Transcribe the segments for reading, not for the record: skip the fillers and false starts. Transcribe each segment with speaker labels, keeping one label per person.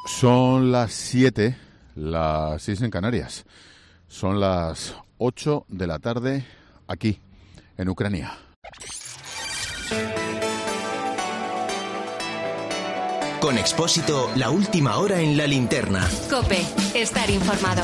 Speaker 1: Son las 7, las 6 en Canarias. Son las 8 de la tarde aquí, en Ucrania.
Speaker 2: Con Expósito, la última hora en la linterna.
Speaker 3: COPE, estar informado.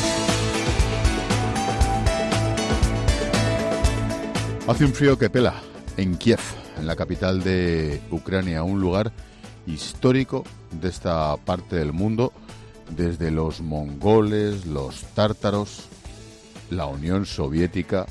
Speaker 1: Hace un frío que pela en Kiev, en la capital de Ucrania, un lugar histórico de esta parte del mundo, desde los mongoles, los tártaros, la Unión Soviética,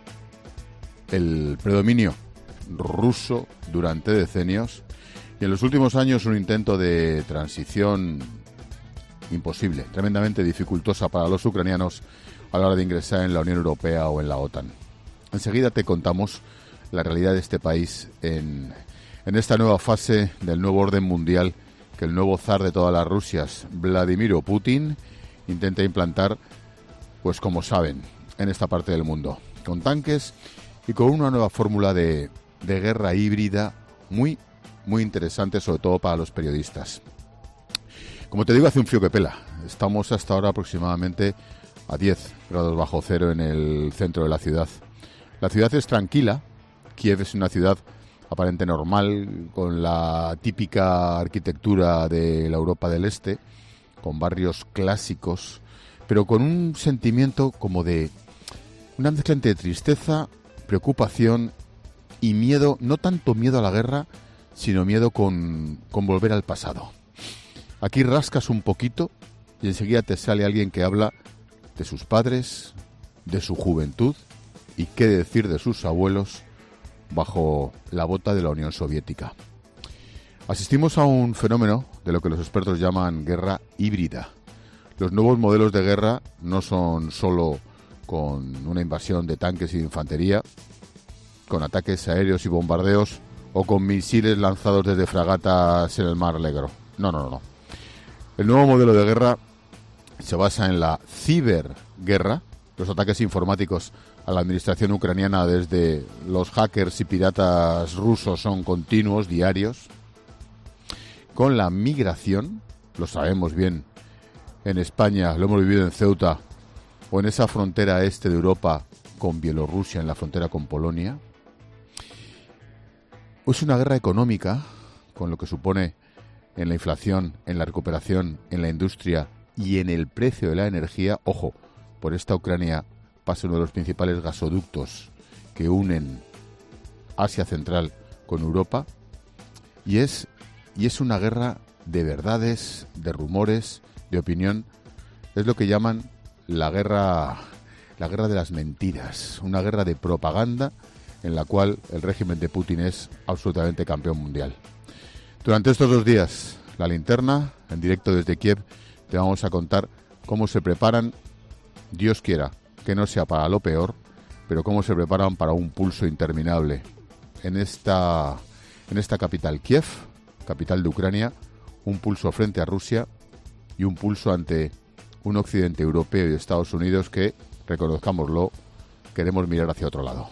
Speaker 1: el predominio ruso durante decenios y en los últimos años un intento de transición imposible, tremendamente dificultosa para los ucranianos a la hora de ingresar en la Unión Europea o en la OTAN. Enseguida te contamos la realidad de este país en esta nueva fase del nuevo orden mundial que el nuevo zar de todas las Rusias, Vladimir Putin, intenta implantar, pues como saben, en esta parte del mundo, con tanques y con una nueva fórmula de guerra híbrida muy, muy interesante, sobre todo para los periodistas. Como te digo, hace un frío que pela. Estamos hasta ahora aproximadamente a 10 grados bajo cero en el centro de la ciudad. La ciudad es tranquila. Kiev es una ciudad aparente normal, con la típica arquitectura de la Europa del Este, con barrios clásicos, pero con un sentimiento como de una mezcla entre tristeza, preocupación y miedo, no tanto miedo a la guerra, sino miedo con volver al pasado. Aquí rascas un poquito y enseguida te sale alguien que habla de sus padres, de su juventud y qué decir de sus abuelos bajo la bota de la Unión Soviética. Asistimos a un fenómeno de lo que los expertos llaman guerra híbrida. Los nuevos modelos de guerra no son solo con una invasión de tanques y de infantería, con ataques aéreos y bombardeos o con misiles lanzados desde fragatas en el Mar Negro. No. El nuevo modelo de guerra se basa en la ciberguerra, los ataques informáticos a la administración ucraniana desde los hackers y piratas rusos son continuos, diarios. Con la migración, lo sabemos bien, en España, lo hemos vivido en Ceuta, o en esa frontera este de Europa con Bielorrusia, en la frontera con Polonia. Es una guerra económica, con lo que supone en la inflación, en la recuperación, en la industria y en el precio de la energía. Ojo, por esta Ucrania pasa uno de los principales gasoductos que unen Asia Central con Europa, y es una guerra de verdades, de rumores, de opinión. Es lo que llaman la guerra de las mentiras, una guerra de propaganda en la cual el régimen de Putin es absolutamente campeón mundial. Durante estos 2 días, la linterna, en directo desde Kiev, te vamos a contar cómo se preparan, Dios quiera que no sea para lo peor, pero cómo se preparan para un pulso interminable en esta capital, Kiev, capital de Ucrania, un pulso frente a Rusia y un pulso ante un occidente europeo y Estados Unidos que, reconozcámoslo, queremos mirar hacia otro lado.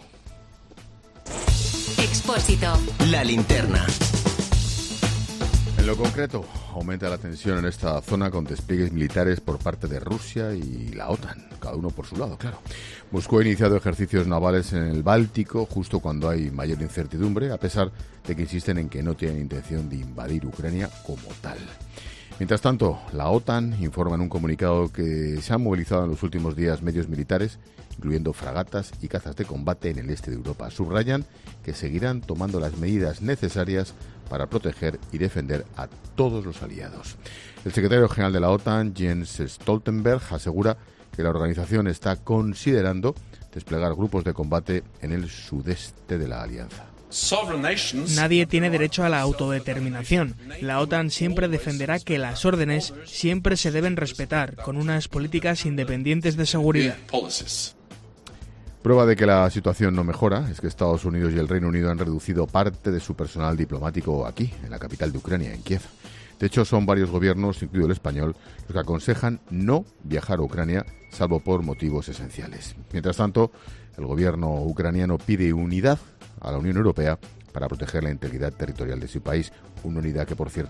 Speaker 3: Expósito.
Speaker 2: La linterna.
Speaker 1: En lo concreto, aumenta la tensión en esta zona con despliegues militares por parte de Rusia y la OTAN, cada uno por su lado, claro. Moscú ha iniciado ejercicios navales en el Báltico justo cuando hay mayor incertidumbre, a pesar de que insisten en que no tienen intención de invadir Ucrania como tal. Mientras tanto, la OTAN informa en un comunicado que se han movilizado en los últimos días medios militares, incluyendo fragatas y cazas de combate en el este de Europa. Subrayan que seguirán tomando las medidas necesarias para proteger y defender a todos los aliados. El secretario general de la OTAN, Jens Stoltenberg, asegura que la organización está considerando desplegar grupos de combate en el sudeste de la alianza.
Speaker 4: Nadie tiene derecho a la autodeterminación. La OTAN siempre defenderá que las órdenes siempre se deben respetar, con unas políticas independientes de seguridad.
Speaker 1: Prueba de que la situación no mejora es que Estados Unidos y el Reino Unido han reducido parte de su personal diplomático aquí, en la capital de Ucrania, en Kiev. De hecho, son varios gobiernos, incluido el español, los que aconsejan no viajar a Ucrania, salvo por motivos esenciales. Mientras tanto, el gobierno ucraniano pide unidad a la Unión Europea para proteger la integridad territorial de su país, una unidad que, por cierto,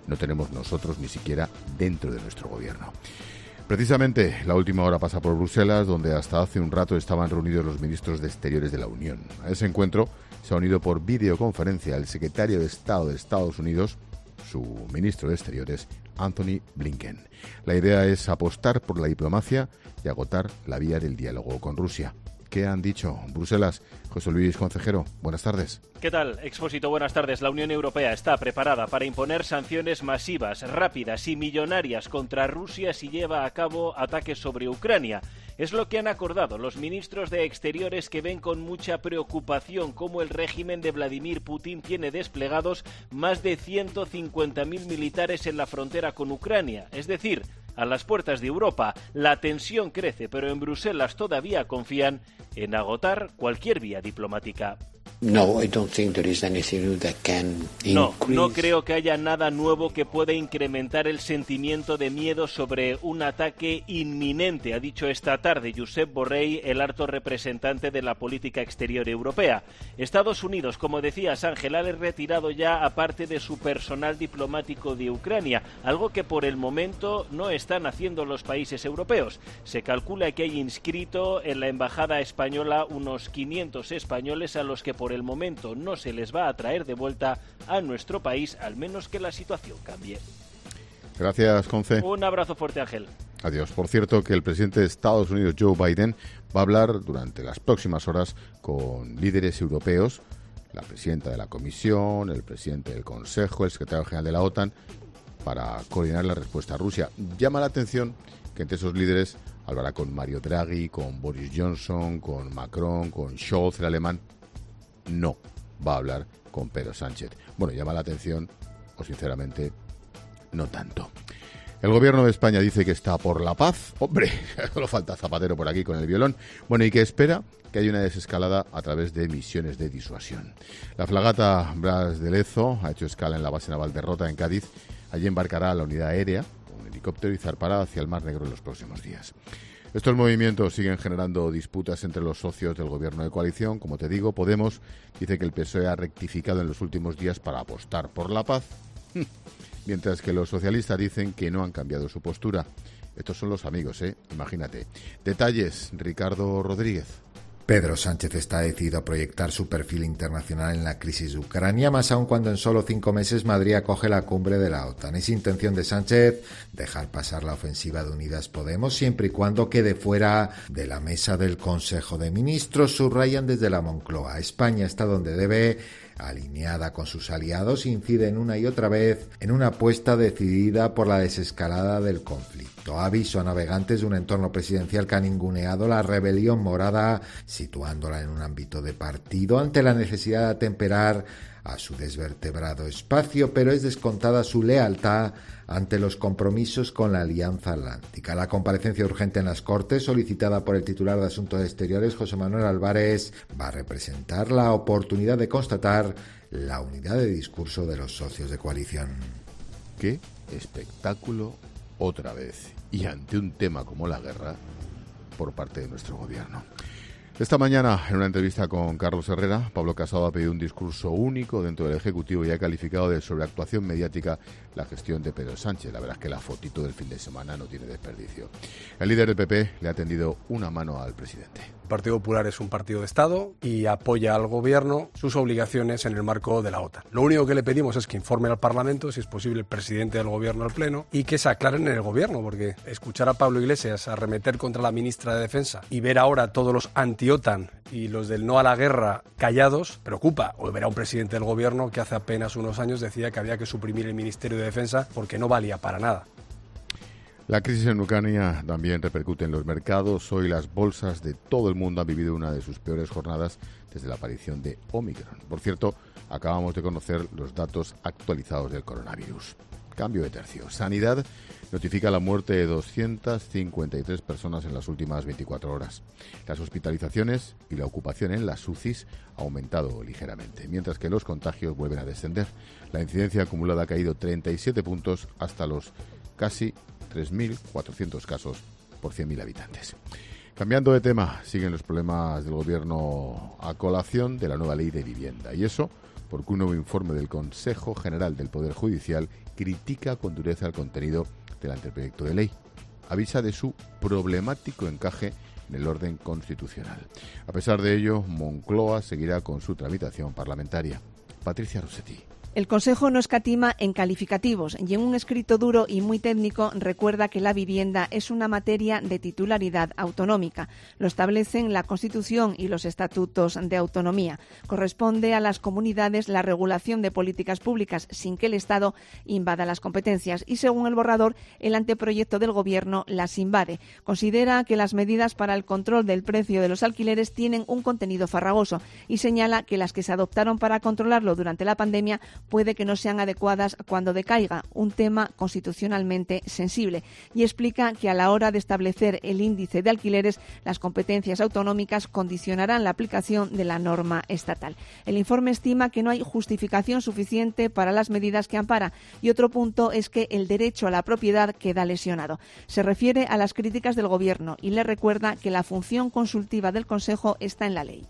Speaker 1: no tenemos nosotros ni siquiera dentro de nuestro gobierno. Precisamente la última hora pasa por Bruselas, donde hasta hace un rato estaban reunidos los ministros de Exteriores de la Unión. A ese encuentro se ha unido por videoconferencia el secretario de Estado de Estados Unidos, su ministro de Exteriores, Anthony Blinken. La idea es apostar por la diplomacia y agotar la vía del diálogo con Rusia. ¿Qué han dicho? Bruselas, José Luis Concejero, buenas tardes.
Speaker 5: ¿Qué tal, Expósito? Buenas tardes. La Unión Europea está preparada para imponer sanciones masivas, rápidas y millonarias contra Rusia si lleva a cabo ataques sobre Ucrania. Es lo que han acordado los ministros de Exteriores, que ven con mucha preocupación cómo el régimen de Vladimir Putin tiene desplegados más de 150.000 militares en la frontera con Ucrania, es decir, a las puertas de Europa. La tensión crece, pero en Bruselas todavía confían en agotar cualquier vía diplomática.
Speaker 6: No
Speaker 5: creo que haya nada nuevo que pueda incrementar el sentimiento de miedo sobre un ataque inminente, ha dicho esta tarde Josep Borrell, el alto representante de la política exterior europea. Estados Unidos, como decías, Ángel, ha retirado ya a parte de su personal diplomático de Ucrania, algo que por el momento no están haciendo los países europeos. Se calcula que hay inscrito en la embajada española unos 500 españoles a los que por el momento no se les va a traer de vuelta a nuestro país, al menos que la situación cambie.
Speaker 1: Gracias, Conce.
Speaker 5: Un abrazo fuerte, Ángel.
Speaker 1: Adiós. Por cierto, que el presidente de Estados Unidos, Joe Biden, va a hablar durante las próximas horas con líderes europeos, la presidenta de la Comisión, el presidente del Consejo, el secretario general de la OTAN, para coordinar la respuesta a Rusia. Llama la atención que entre esos líderes hablará con Mario Draghi, con Boris Johnson, con Macron, con Scholz, el alemán. No va a hablar con Pedro Sánchez. Bueno, llama la atención, o sinceramente, no tanto. El gobierno de España dice que está por la paz. Hombre, solo falta Zapatero por aquí con el violón. Bueno, y que espera que haya una desescalada a través de misiones de disuasión. La fragata Bras de Lezo ha hecho escala en la base naval de Rota, en Cádiz. Allí embarcará la unidad aérea, un helicóptero, y zarpará hacia el Mar Negro en los próximos días. Estos movimientos siguen generando disputas entre los socios del gobierno de coalición. Como te digo, Podemos dice que el PSOE ha rectificado en los últimos días para apostar por la paz, mientras que los socialistas dicen que no han cambiado su postura. Estos son los amigos, imagínate. Detalles, Ricardo Rodríguez.
Speaker 7: Pedro Sánchez está decidido a proyectar su perfil internacional en la crisis de Ucrania, más aún cuando en solo 5 meses Madrid acoge la cumbre de la OTAN. Es intención de Sánchez dejar pasar la ofensiva de Unidas Podemos siempre y cuando quede fuera de la mesa del Consejo de Ministros, subrayan desde la Moncloa. España está donde debe, alineada con sus aliados, inciden una y otra vez en una apuesta decidida por la desescalada del conflicto. Aviso a navegantes de un entorno presidencial que ha ninguneado la rebelión morada, situándola en un ámbito de partido ante la necesidad de atemperar a su desvertebrado espacio, pero es descontada su lealtad ante los compromisos con la Alianza Atlántica. La comparecencia urgente en las Cortes, solicitada por el titular de Asuntos Exteriores, José Manuel Álvarez, va a representar la oportunidad de constatar la unidad de discurso de los socios de coalición.
Speaker 1: ¡Qué espectáculo otra vez! Y ante un tema como la guerra, por parte de nuestro gobierno. Esta mañana, en una entrevista con Carlos Herrera, Pablo Casado ha pedido un discurso único dentro del Ejecutivo y ha calificado de sobreactuación mediática la gestión de Pedro Sánchez. La verdad es que la fotito del fin de semana no tiene desperdicio. El líder del PP le ha tendido una mano al presidente.
Speaker 8: El Partido Popular es un partido de Estado y apoya al Gobierno sus obligaciones en el marco de la OTAN. Lo único que le pedimos es que informe al Parlamento, si es posible el presidente del Gobierno al Pleno, y que se aclaren en el Gobierno, porque escuchar a Pablo Iglesias arremeter contra la ministra de Defensa y ver ahora a todos los anti-OTAN y los del no a la guerra callados preocupa. O ver a un presidente del Gobierno que hace apenas unos años decía que había que suprimir el Ministerio de Defensa porque no valía para nada.
Speaker 1: La crisis en Ucrania también repercute en los mercados. Hoy las bolsas de todo el mundo han vivido una de sus peores jornadas desde la aparición de Omicron. Por cierto, acabamos de conocer los datos actualizados del coronavirus. Cambio de tercio. Sanidad notifica la muerte de 253 personas en las últimas 24 horas. Las hospitalizaciones y la ocupación en las UCIs ha aumentado ligeramente, mientras que los contagios vuelven a descender. La incidencia acumulada ha caído 37 puntos hasta los casi 3.400 casos por 100.000 habitantes. Cambiando de tema, siguen los problemas del gobierno a colación de la nueva ley de vivienda. Y eso porque un nuevo informe del Consejo General del Poder Judicial critica con dureza el contenido del anteproyecto de ley. Avisa de su problemático encaje en el orden constitucional. A pesar de ello, Moncloa seguirá con su tramitación parlamentaria. Patricia Rossetti.
Speaker 6: El Consejo no escatima en calificativos y en un escrito duro y muy técnico recuerda que la vivienda es una materia de titularidad autonómica. Lo establecen la Constitución y los estatutos de autonomía. Corresponde a las comunidades la regulación de políticas públicas sin que el Estado invada las competencias y, según el borrador, el anteproyecto del Gobierno las invade. Considera que las medidas para el control del precio de los alquileres tienen un contenido farragoso y señala que las que se adoptaron para controlarlo durante la pandemia puede que no sean adecuadas cuando decaiga, un tema constitucionalmente sensible, y explica que a la hora de establecer el índice de alquileres, las competencias autonómicas condicionarán la aplicación de la norma estatal. El informe estima que no hay justificación suficiente para las medidas que ampara, y otro punto es que el derecho a la propiedad queda lesionado. Se refiere a las críticas del Gobierno y le recuerda que la función consultiva del Consejo está en la ley.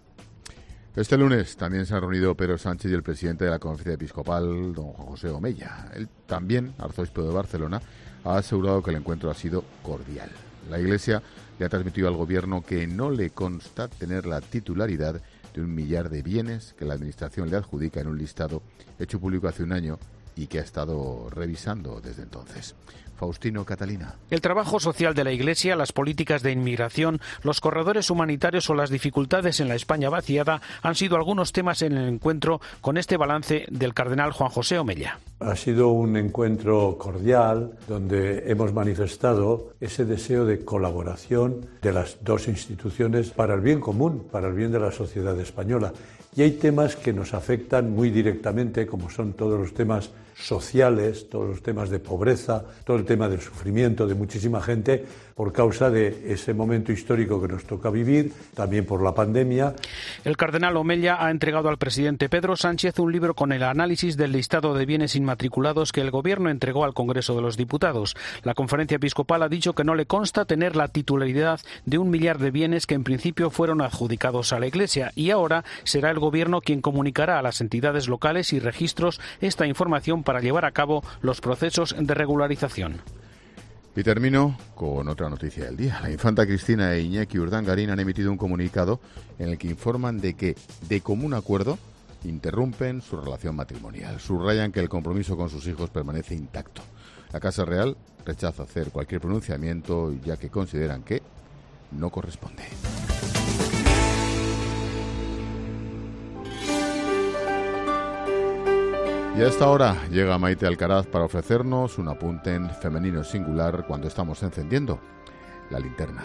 Speaker 1: Este lunes también se han reunido Pedro Sánchez y el presidente de la Conferencia Episcopal, don Juan José Omella. Él también, arzobispo de Barcelona, ha asegurado que el encuentro ha sido cordial. La Iglesia le ha transmitido al Gobierno que no le consta tener la titularidad de 1 millar de bienes que la Administración le adjudica en un listado hecho público hace un año y que ha estado revisando desde entonces. Faustino Catalina.
Speaker 9: El trabajo social de la Iglesia, las políticas de inmigración, los corredores humanitarios o las dificultades en la España vaciada han sido algunos temas en el encuentro con este balance del cardenal Juan José Omella.
Speaker 10: Ha sido un encuentro cordial donde hemos manifestado ese deseo de colaboración de las dos instituciones para el bien común, para el bien de la sociedad española. Y hay temas que nos afectan muy directamente, como son todos los temas sociales, todos los temas de pobreza, todo el tema del sufrimiento de muchísima gente por causa de ese momento histórico que nos toca vivir, también por la pandemia.
Speaker 9: El cardenal Omella ha entregado al presidente Pedro Sánchez un libro con el análisis del listado de bienes inmatriculados que el Gobierno entregó al Congreso de los Diputados. La Conferencia Episcopal ha dicho que no le consta tener la titularidad de 1 millar de bienes que en principio fueron adjudicados a la Iglesia, y ahora será el Gobierno quien comunicará a las entidades locales y registros esta información para llevar a cabo los procesos de regularización.
Speaker 1: Y termino con otra noticia del día. La infanta Cristina e Iñaki Urdangarín han emitido un comunicado en el que informan de que, de común acuerdo, interrumpen su relación matrimonial. Subrayan que el compromiso con sus hijos permanece intacto. La Casa Real rechaza hacer cualquier pronunciamiento, ya que consideran que no corresponde. Y a esta hora llega Maite Alcaraz para ofrecernos un apunte en femenino singular cuando estamos encendiendo la linterna.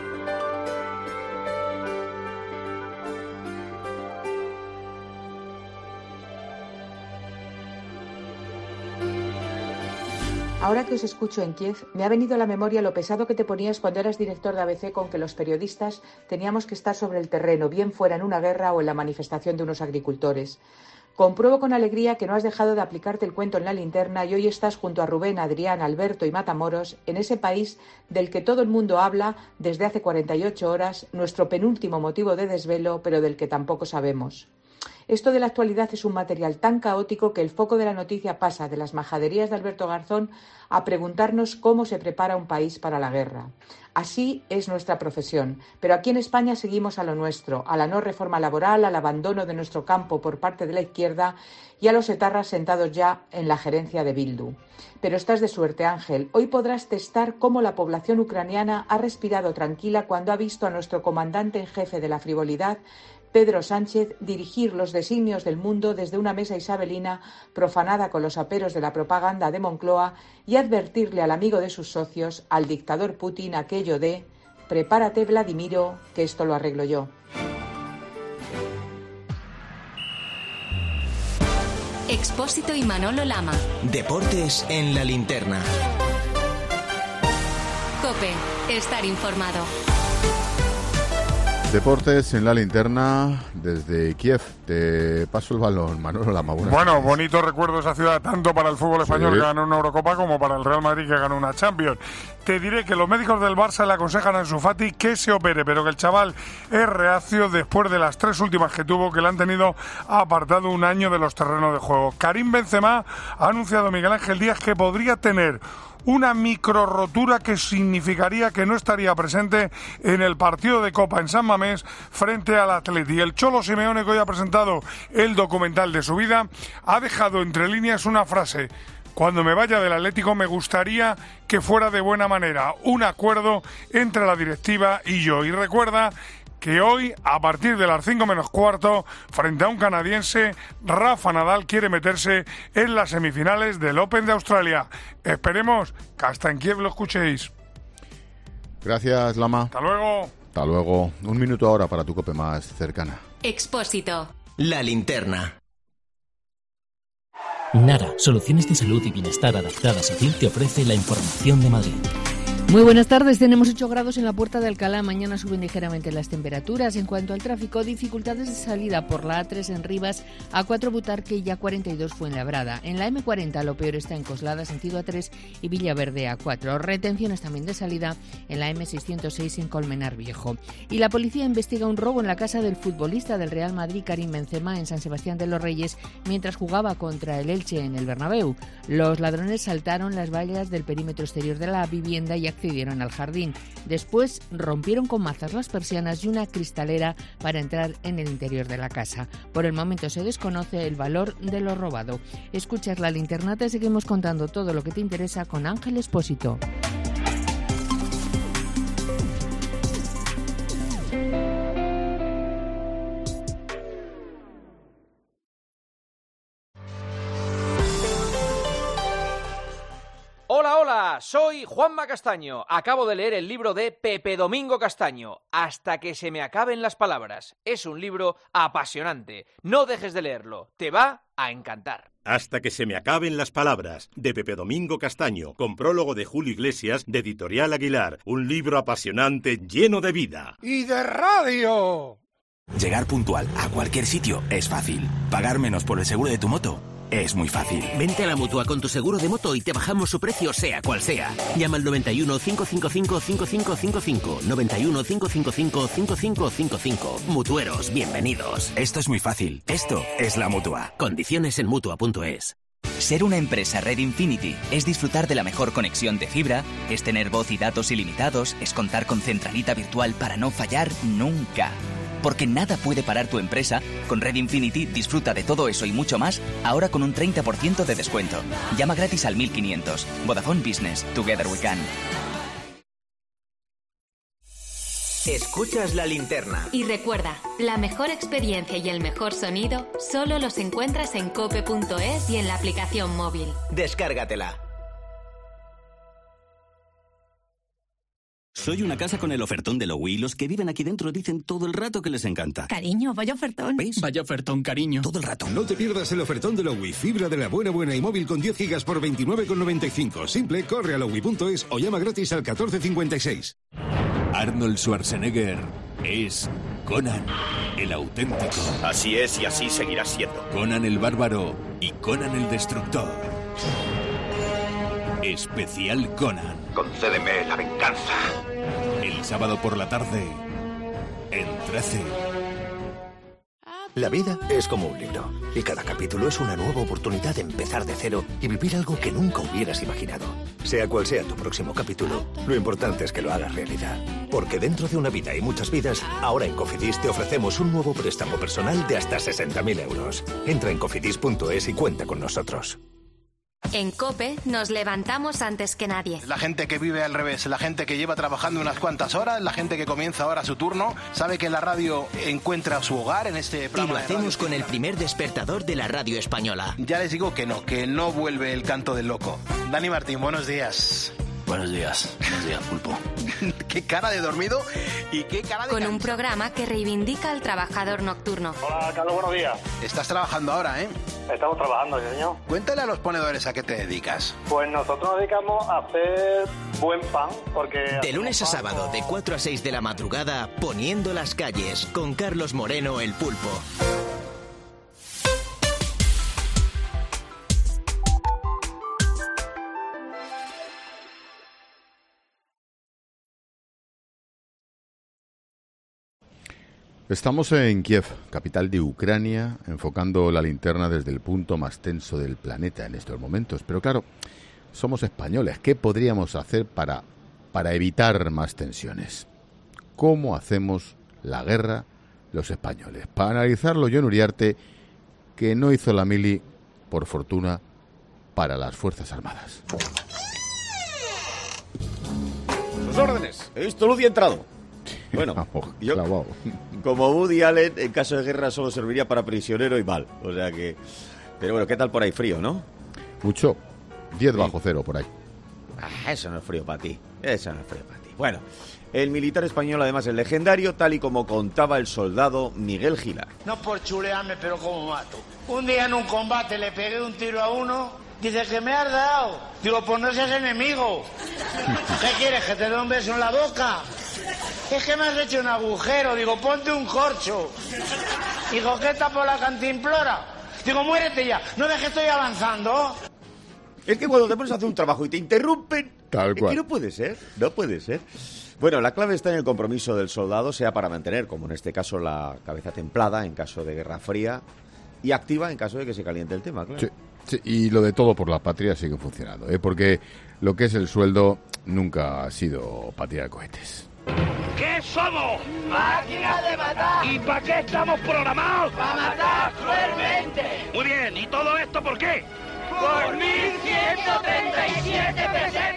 Speaker 11: Ahora que os escucho en Kiev, me ha venido a la memoria lo pesado que te ponías cuando eras director de ABC con que los periodistas teníamos que estar sobre el terreno, bien fuera en una guerra o en la manifestación de unos agricultores. Compruebo con alegría que no has dejado de aplicarte el cuento en la linterna y hoy estás junto a Rubén, Adrián, Alberto y Matamoros en ese país del que todo el mundo habla desde hace 48 horas, nuestro penúltimo motivo de desvelo, pero del que tampoco sabemos. Esto de la actualidad es un material tan caótico que el foco de la noticia pasa de las majaderías de Alberto Garzón a preguntarnos cómo se prepara un país para la guerra. Así es nuestra profesión, pero aquí en España seguimos a lo nuestro, a la no reforma laboral, al abandono de nuestro campo por parte de la izquierda y a los etarras sentados ya en la gerencia de Bildu. Pero estás de suerte, Ángel. Hoy podrás testar cómo la población ucraniana ha respirado tranquila cuando ha visto a nuestro comandante en jefe de la frivolidad, Pedro Sánchez, dirigir los designios del mundo desde una mesa isabelina profanada con los aperos de la propaganda de Moncloa y advertirle al amigo de sus socios, al dictador Putin, aquello de «Prepárate, Vladimiro, que esto lo arreglo yo».
Speaker 3: Expósito y Manolo Lama.
Speaker 2: Deportes en la linterna.
Speaker 3: COPE. Estar informado.
Speaker 1: Deportes en la linterna desde Kiev. Te paso el balón, Manolo Lama.
Speaker 12: Bueno, bonito recuerdo esa ciudad tanto para el fútbol español que ganó una Eurocopa como para el Real Madrid que ganó una Champions. Te diré que los médicos del Barça le aconsejan a Ansu Fati que se opere, pero que el chaval es reacio después de las 3 últimas que tuvo, que le han tenido apartado un año de los terrenos de juego. Karim Benzema ha anunciado a Miguel Ángel Díaz que podría tener una micro rotura que significaría que no estaría presente en el partido de Copa en San Mamés frente al Atleti. El Cholo Simeone, que hoy ha presentado el documental de su vida, ha dejado entre líneas una frase: cuando me vaya del Atlético me gustaría que fuera de buena manera, un acuerdo entre la directiva y yo. Y recuerda que hoy, a partir de las 5 menos cuarto, frente a un canadiense, Rafa Nadal quiere meterse en las semifinales del Open de Australia. Esperemos que hasta en Kiev lo escuchéis.
Speaker 1: Gracias, Lama.
Speaker 12: Hasta luego.
Speaker 1: Hasta luego. 1 minuto ahora para tu COPE más cercana.
Speaker 3: Expósito.
Speaker 2: La linterna.
Speaker 13: Nara, soluciones de salud y bienestar adaptadas a ti, te ofrece la información de Madrid.
Speaker 14: Muy buenas tardes, tenemos 8 grados en la Puerta de Alcalá, mañana suben ligeramente las temperaturas. En cuanto al tráfico, dificultades de salida por la A3 en Rivas, A4 Butarque y A42 Fuenlabrada. En la M40 lo peor está en Coslada, sentido A3 y Villaverde A4. Retenciones también de salida en la M606 en Colmenar Viejo. Y la policía investiga un robo en la casa del futbolista del Real Madrid, Karim Benzema, en San Sebastián de los Reyes, mientras jugaba contra el Elche en el Bernabéu. Los ladrones saltaron las vallas del perímetro exterior de la vivienda y accedieron al jardín. Después rompieron con mazas las persianas y una cristalera para entrar en el interior de la casa. Por el momento se desconoce el valor de lo robado. Escuchas La Linterna, te seguimos contando todo lo que te interesa con Ángel Expósito.
Speaker 15: Hola, hola, soy Juanma Castaño. Acabo de leer el libro de Pepe Domingo Castaño, Hasta que se me acaben las palabras. Es un libro apasionante. No dejes de leerlo, te va a encantar.
Speaker 16: Hasta que se me acaben las palabras, de Pepe Domingo Castaño, con prólogo de Julio Iglesias, de Editorial Aguilar. Un libro apasionante, lleno de vida.
Speaker 12: ¡Y de radio!
Speaker 17: Llegar puntual a cualquier sitio es fácil. Pagar menos por el seguro de tu moto es muy fácil.
Speaker 18: Vente a la Mutua con tu seguro de moto y te bajamos su precio sea cual sea. Llama al 91 555 5555. 91 555 5555. Mutueros, bienvenidos.
Speaker 17: Esto es muy fácil. Esto es la Mutua.
Speaker 18: Condiciones en Mutua.es.
Speaker 19: Ser una empresa Red Infinity es disfrutar de la mejor conexión de fibra, es tener voz y datos ilimitados, es contar con centralita virtual para no fallar nunca. Porque nada puede parar tu empresa, con Red Infinity disfruta de todo eso y mucho más, ahora con un 30% de descuento. Llama gratis al 1500. Vodafone Business. Together we can.
Speaker 2: Escuchas La Linterna.
Speaker 3: Y recuerda, la mejor experiencia y el mejor sonido solo los encuentras en cope.es y en la aplicación móvil.
Speaker 2: Descárgatela.
Speaker 20: Soy una casa con el ofertón de Lowy y los que viven aquí dentro dicen todo el rato que les encanta.
Speaker 21: Cariño, vaya ofertón.
Speaker 20: ¿Veis?
Speaker 21: Vaya ofertón, cariño.
Speaker 20: Todo el rato.
Speaker 22: No te pierdas el ofertón de Lowy. Fibra de la buena y móvil con 10 gigas por 29,95. Simple, corre a lowy.es o llama gratis al 1456.
Speaker 23: Arnold Schwarzenegger es Conan, el auténtico.
Speaker 24: Así es y así seguirá siendo.
Speaker 23: Conan el bárbaro y Conan el destructor. Especial Conan.
Speaker 24: Concédeme la venganza.
Speaker 23: El sábado por la tarde, en 13.
Speaker 25: La vida es como un libro, y cada capítulo es una nueva oportunidad de empezar de cero y vivir algo que nunca hubieras imaginado. Sea cual sea tu próximo capítulo, lo importante es que lo hagas realidad. Porque dentro de una vida y muchas vidas, ahora en Cofidis te ofrecemos un nuevo préstamo personal de hasta 60.000 euros. Entra en cofidis.es y cuenta con nosotros.
Speaker 3: En COPE nos levantamos antes que nadie.
Speaker 26: La gente que vive al revés, la gente que lleva trabajando unas cuantas horas, la gente que comienza ahora su turno, sabe que la radio encuentra su hogar en este programa.
Speaker 2: Y lo hacemos con el primer despertador de la radio española.
Speaker 26: Ya les digo que no vuelve el canto del loco. Dani Martín, buenos días.
Speaker 17: Buenos días, Pulpo.
Speaker 26: Qué cara de dormido y qué cara de...
Speaker 3: Con un programa que reivindica al trabajador nocturno.
Speaker 4: Hola, Carlos, buenos días.
Speaker 26: Estás trabajando ahora, ¿eh?
Speaker 4: Estamos trabajando, señor.
Speaker 26: Cuéntale a los ponedores a qué te dedicas.
Speaker 4: Pues nosotros nos dedicamos a hacer buen pan, porque...
Speaker 2: De lunes a sábado, de 4 a 6 de la madrugada, Poniendo las calles, con Carlos Moreno, el Pulpo.
Speaker 1: Estamos en Kiev, capital de Ucrania, enfocando la linterna desde el punto más tenso del planeta en estos momentos. Pero claro, somos españoles. ¿Qué podríamos hacer para evitar más tensiones? ¿Cómo hacemos la guerra los españoles? Para analizarlo, Jon Uriarte, que no hizo la mili, por fortuna, para las Fuerzas Armadas.
Speaker 5: Sus órdenes. He visto luz y he entrado. Bueno, yo, como Woody Allen, en caso de guerra solo serviría para prisionero y mal. O sea que... Pero bueno, ¿qué tal por ahí? Frío, ¿no?
Speaker 1: Mucho. 10 bajo cero por ahí.
Speaker 5: Eso no es frío para ti. Eso no es frío para ti. Bueno, el militar español además es legendario, tal y como contaba el soldado Miguel Gilar.
Speaker 6: No por chulearme, pero como mato. Un día en un combate le pegué un tiro a uno. Dice que me has dado. Digo, pues no seas enemigo. ¿Qué quieres? ¿Que te dé un beso en la boca? Es que me has hecho un agujero. Digo, ponte un corcho. Digo, ¿qué tapo la cantimplora? Digo, muérete ya. No ves que estoy avanzando.
Speaker 5: Es que cuando te pones a hacer un trabajo y te interrumpen,
Speaker 1: tal cual.
Speaker 5: Es que no puede ser, no puede ser. Bueno, la clave está en el compromiso del soldado, sea para mantener, como en este caso, la cabeza templada en caso de guerra fría y activa en caso de que se caliente el tema, claro.
Speaker 1: Sí. Sí, y lo de todo por la patria sigue funcionando, porque lo que es el sueldo nunca ha sido para tirar cohetes.
Speaker 7: ¿Qué somos? ¡Máquinas de matar! ¿Y para qué estamos programados? ¡Para matar cruelmente! Muy bien, ¿y todo esto por qué? ¡Por 1.137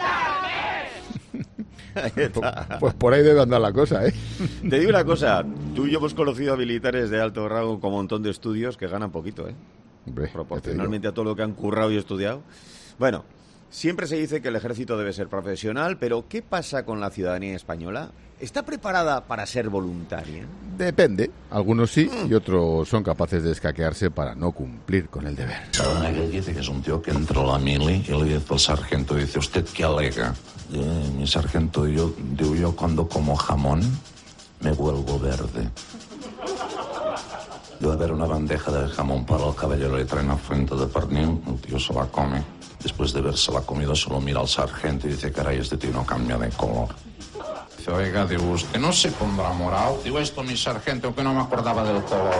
Speaker 7: pesetas!
Speaker 1: Pues por ahí debe andar la cosa, ¿eh?
Speaker 5: Te digo una cosa, tú y yo hemos conocido a militares de alto rango con un montón de estudios que ganan poquito, ¿eh? Proporcionalmente a todo lo que han currado y estudiado. Bueno, siempre se dice que el ejército debe ser profesional, pero ¿qué pasa con la ciudadanía española? ¿Está preparada para ser voluntaria?
Speaker 1: Depende. Algunos sí y otros son capaces de escaquearse para no cumplir con el deber.
Speaker 8: Él dice que es un tío que entró a la mili y le dice al sargento, dice, ¿usted qué alega? Mi sargento, yo cuando como jamón me vuelvo verde. Debe haber una bandeja de jamón para el caballero, le traen a frente de pernil, el tío se la come. Después de verse la comida solo mira al sargento y dice, caray, este tío no cambia de color. Dice, oiga, digo, usted no se pondrá morado. Digo, esto, mi sargento, que no me acordaba del color,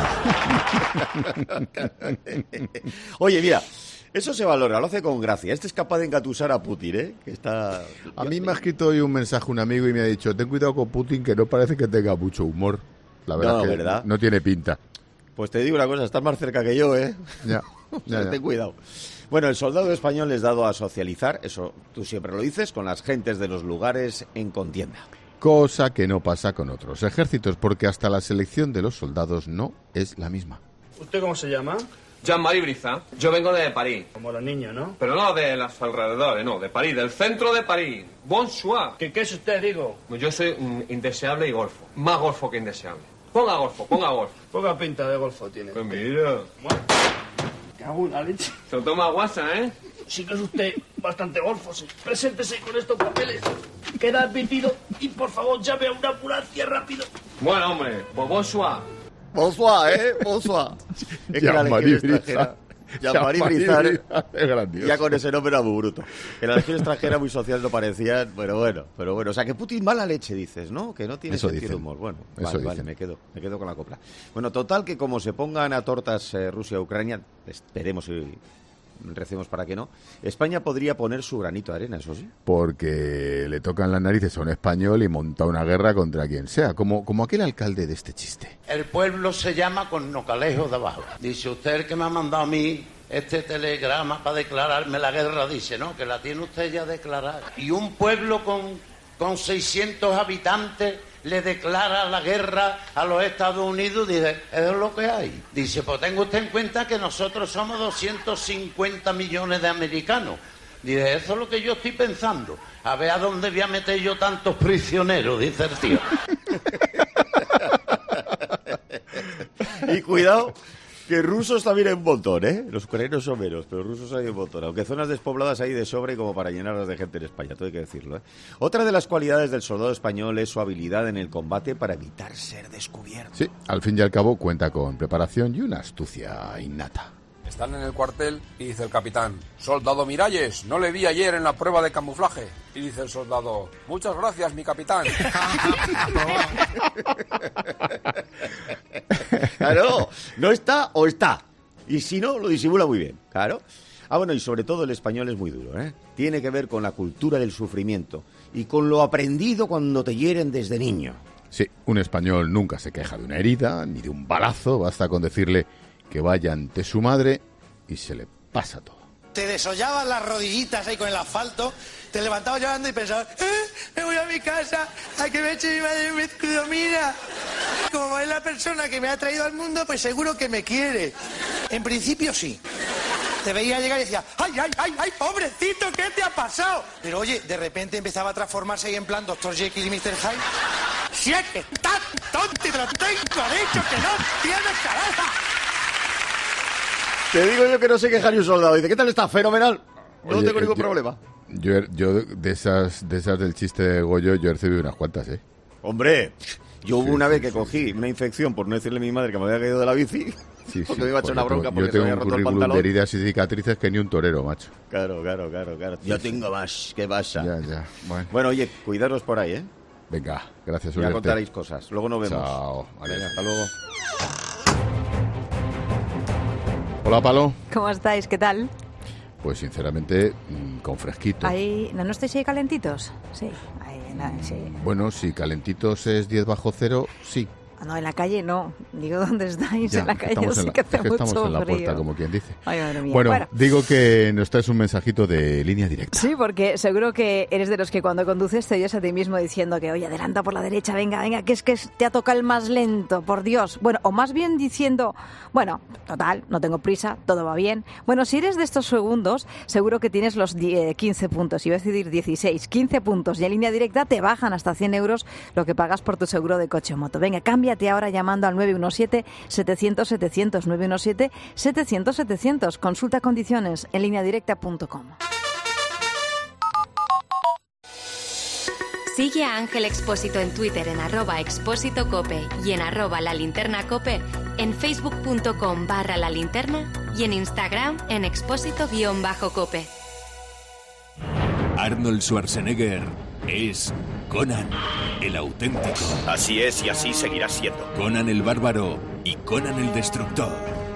Speaker 8: oiga.
Speaker 5: Oye, mira, eso se valora, lo hace con gracia. Este es capaz de engatusar a Putin, ¿eh? Que está...
Speaker 1: A mí me ha escrito hoy un mensaje un amigo y me ha dicho, ten cuidado con Putin, que no parece que tenga mucho humor. La verdad
Speaker 5: no,
Speaker 1: es que
Speaker 5: ¿verdad?
Speaker 1: No tiene pinta.
Speaker 5: Pues te digo una cosa, estás más cerca que yo, ¿eh?
Speaker 1: Ya.
Speaker 5: Ten cuidado. Bueno, el soldado español es dado a socializar, eso tú siempre lo dices, con las gentes de los lugares en contienda.
Speaker 1: Cosa que no pasa con otros ejércitos, porque hasta la selección de los soldados no es la misma.
Speaker 10: ¿Usted cómo se llama?
Speaker 27: Jean-Marie Brizard. Yo vengo de París.
Speaker 10: Como los niños, ¿no?
Speaker 27: Pero no de los alrededores, no, de París, del centro de París. Bonsoir.
Speaker 10: ¿Qué es usted, digo?
Speaker 27: Yo soy indeseable y golfo. Más golfo que indeseable. Ponga golfo, ponga golfo.
Speaker 10: Poca pinta de golfo tiene.
Speaker 27: Pues mira.
Speaker 10: Cago en la leche.
Speaker 27: Se lo toma guasa, ¿eh?
Speaker 10: Sí que es usted bastante golfo, sí. Preséntese con estos papeles. Queda admitido y por favor llame a una ambulancia rápido.
Speaker 27: Bueno, hombre, pues bonsoir.
Speaker 5: Bonsoir, ¿eh? Bonsoir. Es que la legión extranjera... Jean-Marie Brizard
Speaker 1: es grandioso.
Speaker 5: Ya con ese nombre era muy bruto. Que la legión extranjera muy social no parecía, pero bueno. O sea, que Putin mala leche, dices, ¿no? Que no tiene
Speaker 1: eso
Speaker 5: sentido de humor. Bueno, vale, me quedo con la copla. Bueno, total que como se pongan a tortas Rusia y Ucrania, esperemos y recemos para que no, España podría poner su granito de arena, eso sí.
Speaker 1: Porque le tocan las narices a un español y monta una guerra contra quien sea, como aquel alcalde de este chiste.
Speaker 6: El pueblo se llama con Nocalejo de abajo. Dice, usted el que me ha mandado a mí este telegrama para declararme la guerra, dice, no, que la tiene usted ya declarada. Y un pueblo con 600 habitantes le declara la guerra a los Estados Unidos, dice, es lo que hay. Dice, pues tenga usted en cuenta que nosotros somos 250 millones de americanos. Dice, eso es lo que yo estoy pensando. A ver a dónde voy a meter yo tantos prisioneros, dice el tío.
Speaker 5: Y cuidado, que rusos también hay un montón, ¿eh? Los ucranianos son menos, pero rusos hay un montón. Aunque zonas despobladas hay de sobra y como para llenarlas de gente en España, todo hay que decirlo, ¿eh? Otra de las cualidades del soldado español es su habilidad en el combate para evitar ser descubierto.
Speaker 1: Sí, al fin y al cabo cuenta con preparación y una astucia innata.
Speaker 9: Están en el cuartel y dice el capitán: soldado Miralles, no le vi ayer en la prueba de camuflaje. Y dice el soldado: muchas gracias, mi capitán.
Speaker 5: Claro, no está o está. Y si no, lo disimula muy bien, claro. Ah, bueno, y sobre todo el español es muy duro, ¿eh? Tiene que ver con la cultura del sufrimiento y con lo aprendido cuando te hieren desde niño.
Speaker 1: Sí, un español nunca se queja de una herida ni de un balazo, basta con decirle que vaya ante su madre y se le pasa todo.
Speaker 6: Te desollaban las rodillitas ahí con el asfalto, te levantabas llorando y pensabas, me voy a mi casa, a que me eche mi madre mi escudo, mira. Como es la persona que me ha traído al mundo, pues seguro que me quiere. En principio sí. Te veía llegar y decía, ay, pobrecito, ¿qué te ha pasado? Pero oye, de repente empezaba a transformarse ahí en plan Dr. Jekyll y Mr. Hyde. Si es que estás tonto, te lo tengo dicho que no tienes cabeza.
Speaker 5: Te digo yo que no sé quejar ni un soldado. Dice, ¿qué tal está? Fenomenal. No tengo ningún problema.
Speaker 1: Yo de esas del chiste de Goyo, yo he recibido unas cuantas, ¿eh?
Speaker 5: Hombre, yo hubo una vez que cogí una infección por no decirle a mi madre que me había caído de la bici. Sí, porque me iba a echar una bronca porque se me había roto el pantalón. Yo tengo un currículum de heridas y cicatrices que ni un torero, macho. Claro. Yo tengo más. ¿Qué pasa? Ya. Bueno, oye, cuidaros por ahí, ¿eh? Venga, gracias, Uriarte. Ya contaréis cosas. Luego nos vemos. Chao. Vale, hasta luego. Hola, Palo.
Speaker 11: ¿Cómo estáis? ¿Qué tal?
Speaker 1: Pues sinceramente, con fresquito.
Speaker 11: Ahí, ¿no estáis ahí calentitos? Sí, sí.
Speaker 1: Bueno, si calentitos es 10 bajo cero, sí.
Speaker 11: No, en la calle no. Digo, ¿dónde estáis? Ya, en la calle sí que hace mucho frío. Estamos en la puerta,
Speaker 1: como quien dice.
Speaker 11: Ay, madre mía.
Speaker 1: Bueno, digo que nos traes un mensajito de línea directa.
Speaker 11: Sí, porque seguro que eres de los que cuando conduces te oyes a ti mismo diciendo que, oye, adelanta por la derecha, venga, que es que te ha tocado el más lento, por Dios. Bueno, o más bien diciendo, bueno, total, no tengo prisa, todo va bien. Bueno, si eres de estos segundos, seguro que tienes los 15 puntos, iba a decir 16, 15 puntos. Y en línea directa te bajan hasta 100 euros lo que pagas por tu seguro de coche o moto. Venga, cámbiate ahora llamando al 917-700-700, 917-700-700. Consulta condiciones en lineadirecta.com.
Speaker 3: Sigue a Ángel Expósito en Twitter en @expósitocope y en @lalinternacope, en facebook.com/lalinterna y en Instagram en expósito_cope.
Speaker 23: Arnold Schwarzenegger es Conan, el auténtico.
Speaker 24: Así es y así seguirá siendo.
Speaker 23: Conan el bárbaro y Conan el destructor.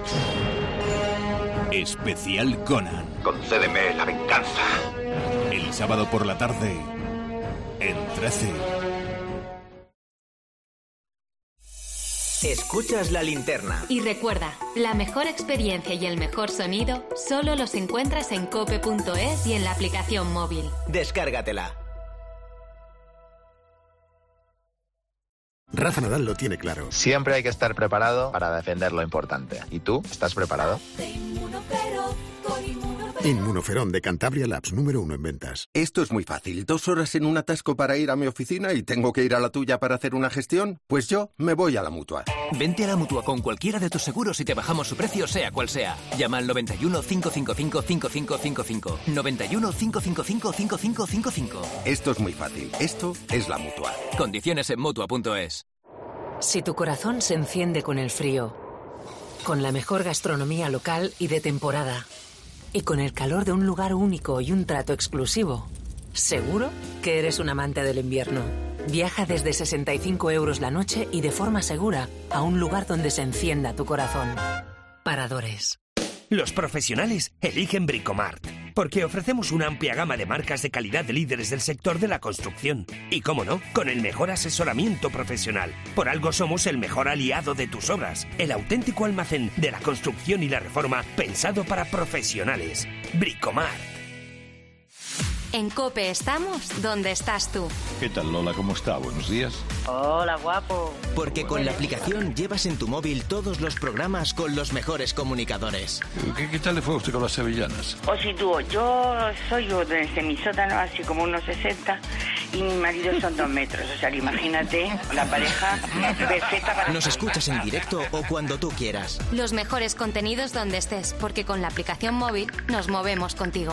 Speaker 23: Especial Conan.
Speaker 24: Concédeme la venganza.
Speaker 23: El sábado por la tarde, en 13.
Speaker 2: Escuchas La Linterna.
Speaker 3: Y recuerda, la mejor experiencia y el mejor sonido solo los encuentras en cope.es y en la aplicación móvil.
Speaker 2: Descárgatela.
Speaker 25: Rafa Nadal lo tiene claro.
Speaker 12: Siempre hay que estar preparado para defender lo importante. ¿Y tú? ¿Estás preparado?
Speaker 25: Inmunoferón de Cantabria Labs, número 1 en ventas.
Speaker 13: Esto es muy fácil. 2 horas en un atasco para ir a mi oficina y tengo que ir a la tuya para hacer una gestión. Pues yo me voy a la Mutua.
Speaker 18: Vente a la Mutua con cualquiera de tus seguros y te bajamos su precio sea cual sea. Llama al 91 555 5555. 91 555 5555.
Speaker 13: Esto es muy fácil. Esto es la Mutua.
Speaker 18: Condiciones en Mutua.es.
Speaker 14: Si tu corazón se enciende con el frío, con la mejor gastronomía local y de temporada, y con el calor de un lugar único y un trato exclusivo, seguro que eres un amante del invierno. Viaja desde 65 euros la noche y de forma segura a un lugar donde se encienda tu corazón. Paradores.
Speaker 15: Los profesionales eligen Bricomart, porque ofrecemos una amplia gama de marcas de calidad de líderes del sector de la construcción. Y cómo no, con el mejor asesoramiento profesional. Por algo somos el mejor aliado de tus obras, el auténtico almacén de la construcción y la reforma pensado para profesionales. Bricomart.
Speaker 3: En COPE estamos donde estás tú.
Speaker 23: ¿Qué tal, Lola? ¿Cómo está? Buenos días.
Speaker 16: Hola, guapo.
Speaker 2: Porque con la aplicación llevas en tu móvil todos los programas con los mejores comunicadores.
Speaker 23: ¿Qué tal le fue a usted con las sevillanas?
Speaker 16: O si tú, yo soy desde mi sótano, así como unos 60, y mi marido son 2 metros. O sea, que imagínate, la pareja perfecta para...
Speaker 2: Nos escuchas en directo o cuando tú quieras.
Speaker 3: Los mejores contenidos donde estés, porque con la aplicación móvil nos movemos contigo.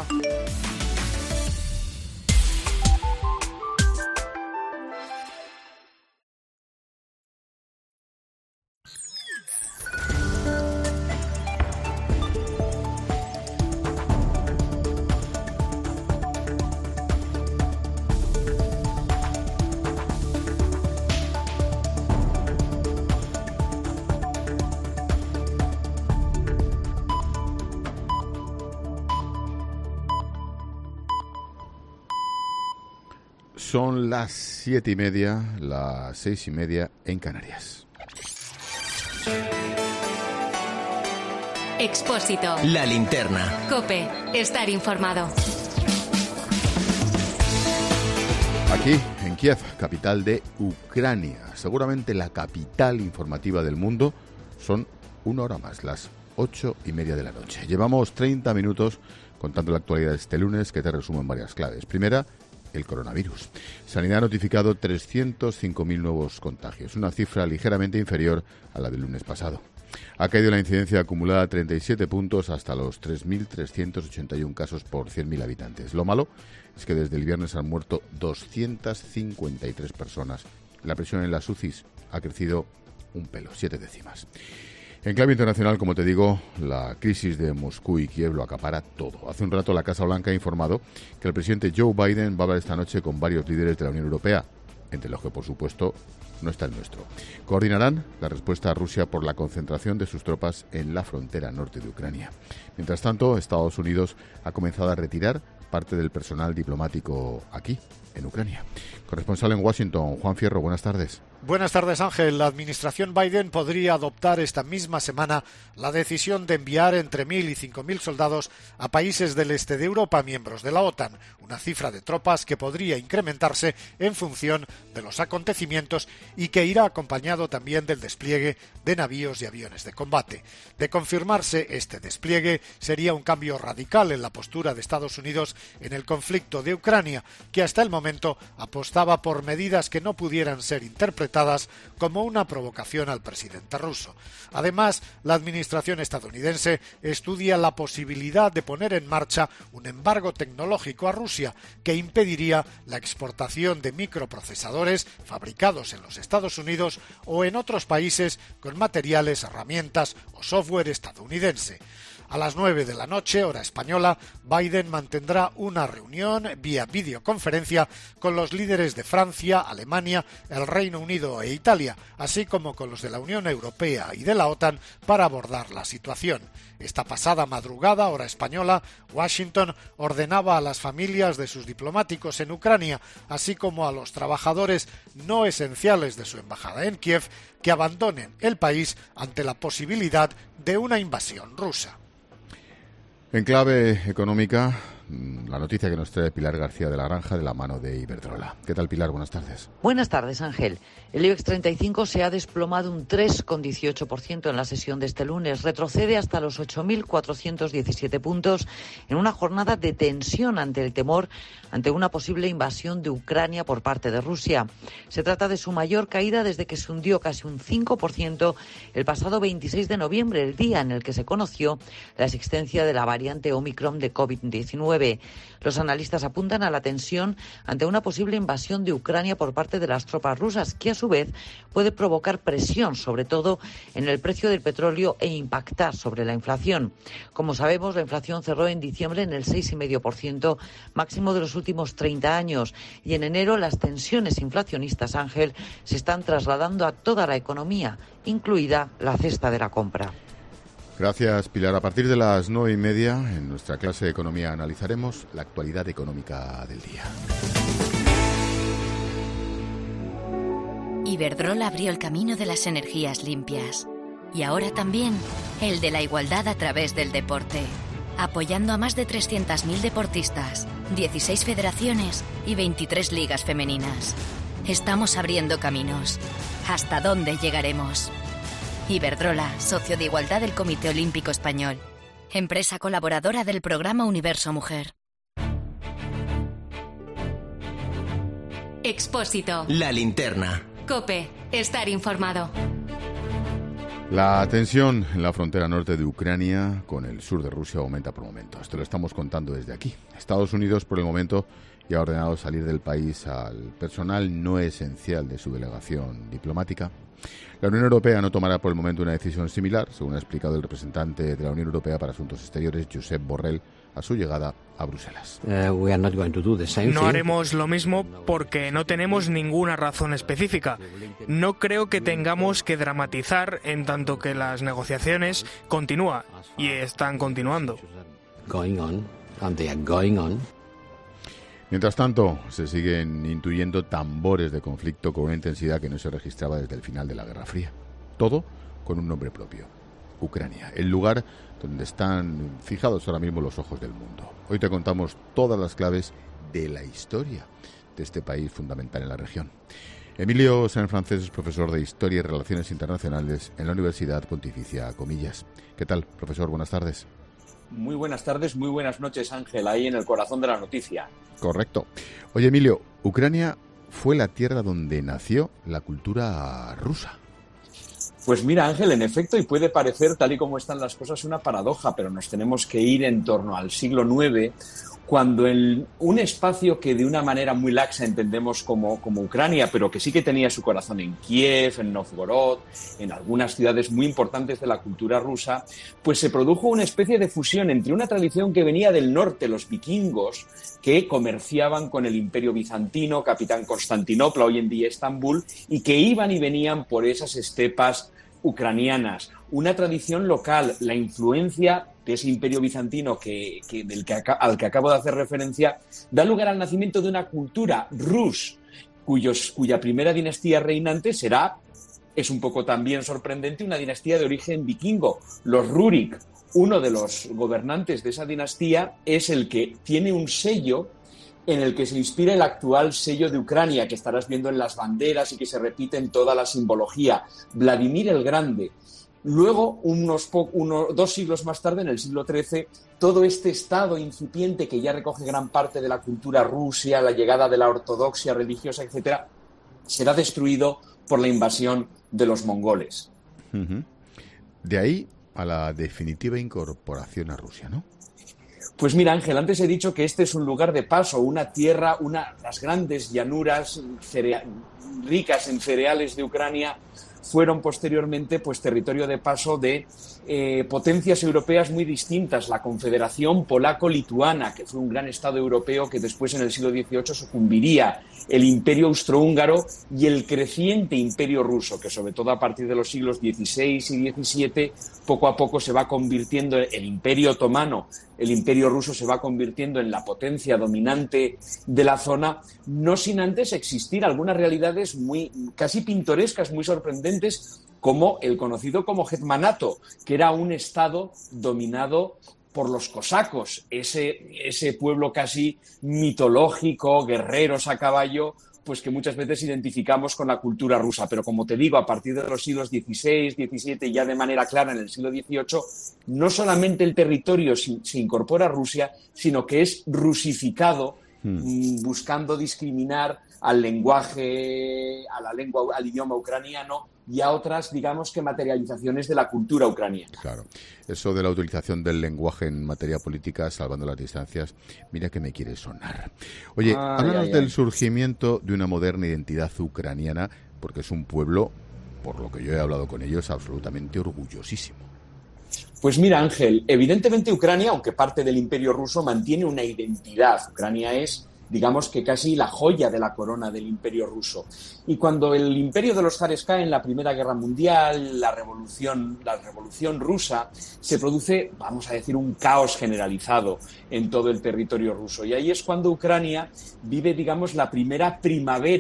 Speaker 1: Son las 7:30, las 6:30 en Canarias.
Speaker 3: Expósito.
Speaker 2: La linterna.
Speaker 3: COPE. Estar informado.
Speaker 1: Aquí, en Kiev, capital de Ucrania, seguramente la capital informativa del mundo, son 1 hora más, las 8:30 de la noche. Llevamos 30 minutos contando la actualidad de este lunes, que te resumo en varias claves. Primera, el coronavirus. Sanidad ha notificado 305.000 nuevos contagios, una cifra ligeramente inferior a la del lunes pasado. Ha caído la incidencia acumulada a 37 puntos hasta los 3.381 casos por 100.000 habitantes. Lo malo es que desde el viernes han muerto 253 personas. La presión en las UCIs ha crecido un pelo, 7 décimas. En clave internacional, como te digo, la crisis de Moscú y Kiev lo acapara todo. Hace un rato la Casa Blanca ha informado que el presidente Joe Biden va a hablar esta noche con varios líderes de la Unión Europea, entre los que, por supuesto, no está el nuestro. Coordinarán la respuesta a Rusia por la concentración de sus tropas en la frontera norte de Ucrania. Mientras tanto, Estados Unidos ha comenzado a retirar parte del personal diplomático aquí, en Ucrania. Corresponsal en Washington, Juan Fierro, buenas tardes.
Speaker 17: Buenas tardes, Ángel. La administración Biden podría adoptar esta misma semana la decisión de enviar entre 1.000 y 5.000 soldados a países del este de Europa, miembros de la OTAN, una cifra de tropas que podría incrementarse en función de los acontecimientos y que irá acompañado también del despliegue de navíos y aviones de combate. De confirmarse este despliegue, sería un cambio radical en la postura de Estados Unidos en el conflicto de Ucrania, que hasta el momento apostaba por medidas que no pudieran ser interpretadas como una provocación al presidente ruso. Además, la administración estadounidense estudia la posibilidad de poner en marcha un embargo tecnológico a Rusia que impediría la exportación de microprocesadores fabricados en los Estados Unidos o en otros países con materiales, herramientas o software estadounidense. A las 9 de la noche, hora española, Biden mantendrá una reunión vía videoconferencia con los líderes de Francia, Alemania, el Reino Unido e Italia, así como con los de la Unión Europea y de la OTAN para abordar la situación. Esta pasada madrugada, hora española, Washington ordenaba a las familias de sus diplomáticos en Ucrania, así como a los trabajadores no esenciales de su embajada en Kiev, que abandonen el país ante la posibilidad de una invasión rusa.
Speaker 1: En clave económica, la noticia que nos trae Pilar García de la Granja de la mano de Iberdrola. ¿Qué tal, Pilar? Buenas tardes.
Speaker 19: Buenas tardes, Ángel. El IBEX 35 se ha desplomado un 3,18% en la sesión de este lunes. Retrocede hasta los 8.417 puntos en una jornada de tensión ante el temor ante una posible invasión de Ucrania por parte de Rusia. Se trata de su mayor caída desde que se hundió casi un 5% el pasado 26 de noviembre, el día en el que se conoció la existencia de la variante Omicron de COVID-19. Los analistas apuntan a la tensión ante una posible invasión de Ucrania por parte de las tropas rusas, que a su vez puede provocar presión, sobre todo en el precio del petróleo e impactar sobre la inflación. Como sabemos, la inflación cerró en diciembre en el 6,5%, máximo de los últimos 30 años. Y en enero las tensiones inflacionistas, Ángel, se están trasladando a toda la economía, incluida la cesta de la compra.
Speaker 1: Gracias, Pilar. A partir de las 9:30, en nuestra clase de economía, analizaremos la actualidad económica del día.
Speaker 3: Iberdrola abrió el camino de las energías limpias. Y ahora también el de la igualdad a través del deporte.
Speaker 4: apoyando a más de 300.000 deportistas, 16 federaciones y 23 ligas femeninas. Estamos abriendo caminos. ¿Hasta dónde llegaremos? Iberdrola, socio de igualdad del Comité Olímpico Español. Empresa colaboradora del programa Universo Mujer.
Speaker 3: Expósito.
Speaker 2: La linterna.
Speaker 3: COPE. Estar informado.
Speaker 1: La tensión en la frontera norte de Ucrania con el sur de Rusia aumenta por momentos. Te lo estamos contando desde aquí. Estados Unidos, por el momento, ya ha ordenado salir del país al personal no esencial de su delegación diplomática. La Unión Europea no tomará por el momento una decisión similar, según ha explicado el representante de la Unión Europea para Asuntos Exteriores, Josep Borrell, a su llegada a Bruselas.
Speaker 7: No haremos lo mismo porque no tenemos ninguna razón específica. No creo que tengamos que dramatizar en tanto que las negociaciones continúan y están continuando.
Speaker 1: Mientras tanto, se siguen intuyendo tambores de conflicto con una intensidad que no se registraba desde el final de la Guerra Fría. Todo con un nombre propio: Ucrania, el lugar donde están fijados ahora mismo los ojos del mundo. Hoy te contamos todas las claves de la historia de este país fundamental en la región. Emilio Sanfrancés es profesor de Historia y Relaciones Internacionales en la Universidad Pontificia Comillas. ¿Qué tal, profesor? Buenas tardes.
Speaker 8: Muy buenas tardes, muy buenas noches, Ángel, ahí en el corazón de la noticia.
Speaker 1: Correcto. Oye, Emilio, Ucrania fue la tierra donde nació la cultura rusa.
Speaker 8: Pues mira, Ángel, en efecto, y puede parecer, tal y como están las cosas, una paradoja, pero nos tenemos que ir en torno al siglo IX, cuando en un espacio que de una manera muy laxa entendemos como Ucrania, pero que sí que tenía su corazón en Kiev, en Novgorod, en algunas ciudades muy importantes de la cultura rusa, pues se produjo una especie de fusión entre una tradición que venía del norte, los vikingos, que comerciaban con el Imperio Bizantino, capitán Constantinopla, hoy en día Estambul, y que iban y venían por esas estepas ucranianas. Una tradición local, la influencia de ese imperio bizantino al que acabo de hacer referencia, da lugar al nacimiento de una cultura rus, cuya primera dinastía reinante es un poco también sorprendente, una dinastía de origen vikingo, los Rurik. Uno de los gobernantes de esa dinastía es el que tiene un sello en el que se inspira el actual sello de Ucrania, que estarás viendo en las banderas y que se repite en toda la simbología, Vladimir el Grande. Luego, 2 siglos más tarde, en el siglo XIII, todo este estado incipiente que ya recoge gran parte de la cultura rusa, la llegada de la ortodoxia religiosa, etcétera, será destruido por la invasión de los mongoles.
Speaker 1: De ahí a la definitiva incorporación a Rusia, ¿no?
Speaker 8: Pues mira, Ángel, antes he dicho que este es un lugar de paso, una tierra, las grandes llanuras ricas en cereales de Ucrania fueron posteriormente pues territorio de paso de potencias europeas muy distintas, la Confederación Polaco-Lituana, que fue un gran estado europeo que después en el siglo XVIII sucumbiría, el Imperio Austrohúngaro y el creciente Imperio Ruso, que sobre todo a partir de los siglos XVI y XVII poco a poco se va convirtiendo, el Imperio Otomano, el Imperio Ruso se va convirtiendo en la potencia dominante de la zona, no sin antes existir algunas realidades casi pintorescas, muy sorprendentes, como el conocido como Hetmanato, que era un estado dominado por los cosacos, ese pueblo casi mitológico, guerreros a caballo, pues que muchas veces identificamos con la cultura rusa. Pero como te digo, a partir de los siglos XVI, XVII y ya de manera clara en el siglo XVIII, no solamente el territorio se incorpora a Rusia, sino que es rusificado, buscando discriminar al lenguaje, al idioma ucraniano y a otras, digamos, que materializaciones de la cultura ucraniana.
Speaker 1: Claro. Eso de la utilización del lenguaje en materia política, salvando las distancias, mira que me quiere sonar. Oye, háblanos del surgimiento de una moderna identidad ucraniana, porque es un pueblo, por lo que yo he hablado con ellos, absolutamente orgullosísimo.
Speaker 8: Pues mira, Ángel, evidentemente Ucrania, aunque parte del Imperio Ruso, mantiene una identidad. Ucrania es, digamos que casi la joya de la corona del Imperio Ruso. Y cuando el Imperio de los zares cae en la Primera Guerra Mundial, la revolución rusa, se produce, vamos a decir, un caos generalizado en todo el territorio ruso. Y ahí es cuando Ucrania vive, digamos, la primera primavera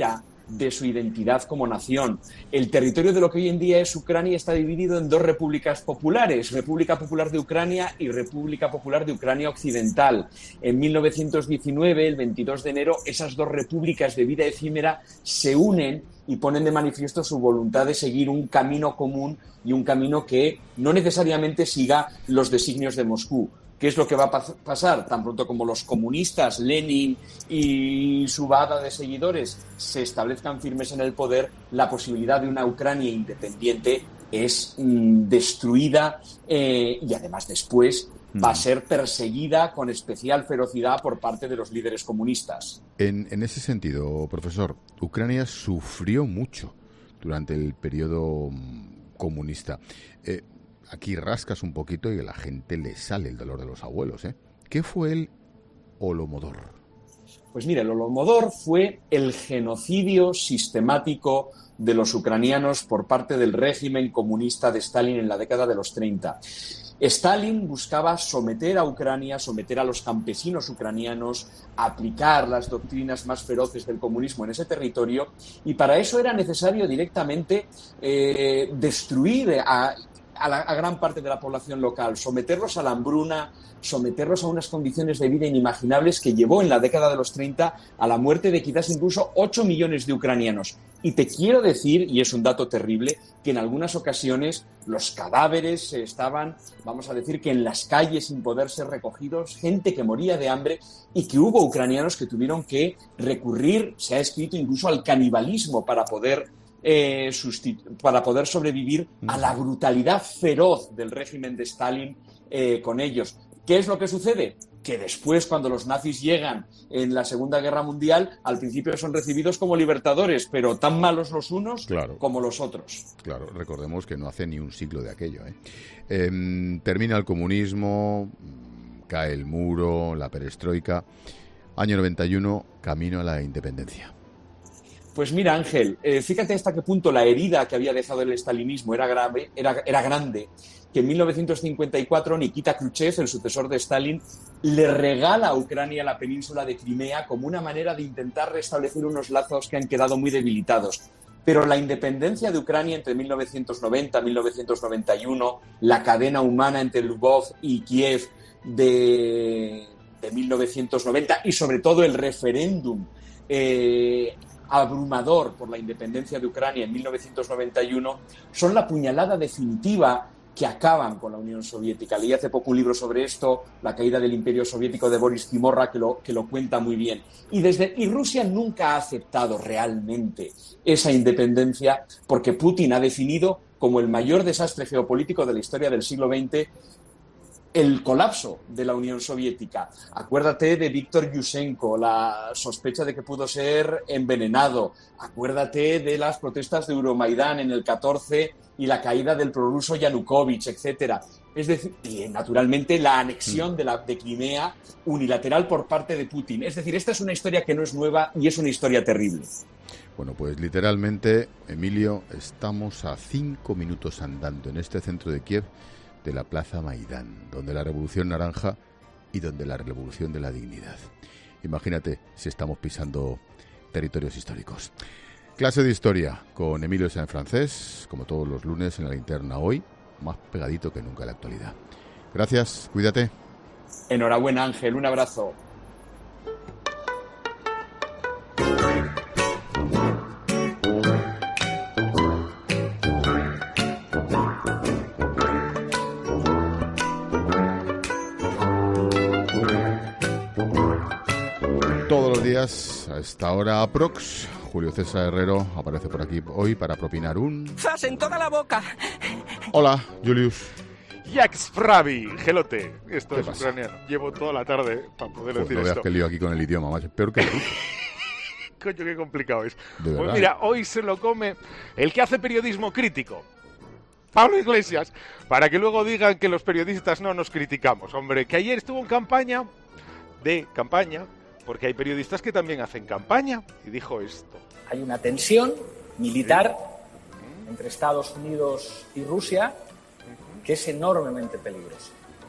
Speaker 8: de su identidad como nación. El territorio de lo que hoy en día es Ucrania está dividido en dos repúblicas populares, República Popular de Ucrania y República Popular de Ucrania Occidental. En 1919, el 22 de enero, esas dos repúblicas de vida efímera se unen y ponen de manifiesto su voluntad de seguir un camino común y un camino que no necesariamente siga los designios de Moscú. ¿Qué es lo que va a pasar? Tan pronto como los comunistas, Lenin y su banda de seguidores se establezcan firmes en el poder, la posibilidad de una Ucrania independiente es destruida y además después va a ser perseguida con especial ferocidad por parte de los líderes comunistas.
Speaker 1: En ese sentido, profesor, Ucrania sufrió mucho durante el periodo comunista. Aquí rascas un poquito y a la gente le sale el dolor de los abuelos, ¿eh? ¿Qué fue el Holodomor?
Speaker 8: Pues mira, el Holodomor fue el genocidio sistemático de los ucranianos por parte del régimen comunista de Stalin en la década de los 30. Stalin buscaba someter a Ucrania, someter a los campesinos ucranianos, aplicar las doctrinas más feroces del comunismo en ese territorio, y para eso era necesario directamente destruir a gran parte de la población local, someterlos a la hambruna, someterlos a unas condiciones de vida inimaginables que llevó en la década de los 30 a la muerte de quizás incluso 8 millones de ucranianos. Y te quiero decir, y es un dato terrible, que en algunas ocasiones los cadáveres estaban, vamos a decir, que en las calles sin poder ser recogidos, gente que moría de hambre y que hubo ucranianos que tuvieron que recurrir, se ha escrito incluso al canibalismo para poder sobrevivir a la brutalidad feroz del régimen de Stalin con ellos. ¿Qué es lo que sucede? Que después, cuando los nazis llegan en la Segunda Guerra Mundial, al principio son recibidos como libertadores, pero tan malos los unos como los otros.
Speaker 1: Claro, recordemos que no hace ni un siglo de aquello, termina el comunismo, cae el muro, la perestroika. Año 91, camino a la independencia.
Speaker 8: Pues mira, Ángel, fíjate hasta qué punto la herida que había dejado el estalinismo era grande, que en 1954 Nikita Khrushchev, el sucesor de Stalin, le regala a Ucrania la península de Crimea como una manera de intentar restablecer unos lazos que han quedado muy debilitados. Pero la independencia de Ucrania entre 1990 y 1991, la cadena humana entre Lvov y Kiev de 1990 y sobre todo el referéndum abrumador por la independencia de Ucrania en 1991 son la puñalada definitiva que acaban con la Unión Soviética. Leí hace poco un libro sobre esto, La caída del Imperio Soviético, de Boris Zimorra, que lo cuenta muy bien. Y Rusia nunca ha aceptado realmente esa independencia porque Putin ha definido como el mayor desastre geopolítico de la historia del siglo XX el colapso de la Unión Soviética. Acuérdate de Víctor Yushchenko, la sospecha de que pudo ser envenenado. Acuérdate de las protestas de Euromaidán en el 14 y la caída del prorruso Yanukovych, etcétera. Es decir, y naturalmente la anexión de Crimea unilateral por parte de Putin. Es decir, esta es una historia que no es nueva y es una historia terrible.
Speaker 1: Bueno, pues literalmente, Emilio, estamos a 5 minutos andando en este centro de Kiev de la Plaza Maidán, donde la Revolución Naranja y donde la Revolución de la Dignidad. Imagínate si estamos pisando territorios históricos. Clase de Historia con Emilio Sáenz Francés, como todos los lunes en La Linterna, hoy más pegadito que nunca a la actualidad. Gracias, cuídate.
Speaker 8: Enhorabuena, Ángel, un abrazo.
Speaker 1: Todos los días, a esta hora aprox, Julio César Herrero aparece por aquí hoy para propinar un...
Speaker 9: ¡Zas en toda la boca!
Speaker 1: Hola, Julius.
Speaker 10: Yax Fravi, gelote. Esto es ucraniano. Llevo toda la tarde para poder decir
Speaker 1: no veas
Speaker 10: esto.
Speaker 1: que lío aquí con el idioma, más peor que el ruso.
Speaker 10: Coño, qué complicado es.
Speaker 1: Pues
Speaker 10: mira, hoy se lo come el que hace periodismo crítico, Pablo Iglesias, para que luego digan que los periodistas no nos criticamos. Hombre, que ayer estuvo en campaña, porque hay periodistas que también hacen campaña, y dijo esto.
Speaker 20: Hay una tensión militar entre Estados Unidos y Rusia que es enormemente peligrosa,